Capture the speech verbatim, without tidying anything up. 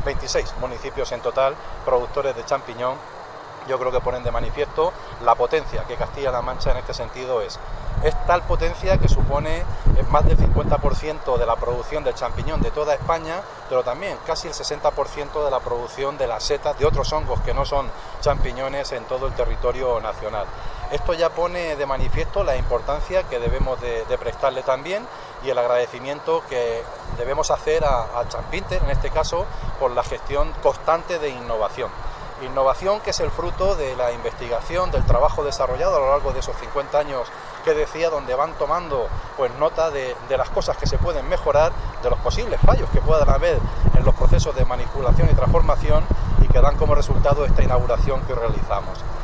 veintiséis municipios en total productores de champiñón. Yo creo que ponen de manifiesto la potencia que Castilla-La Mancha en este sentido es. Es tal potencia que supone más del cincuenta por ciento de la producción del champiñón de toda España, pero también casi el sesenta por ciento de la producción de las setas de otros hongos que no son champiñones en todo el territorio nacional. Esto ya pone de manifiesto la importancia que debemos de, de prestarle también y el agradecimiento que debemos hacer a, a Champinter, en este caso, por la gestión constante de innovación. Innovación que es el fruto de la investigación, del trabajo desarrollado a lo largo de esos cincuenta años que decía, donde van tomando pues nota de, de las cosas que se pueden mejorar, de los posibles fallos que puedan haber en los procesos de manipulación y transformación y que dan como resultado esta inauguración que realizamos.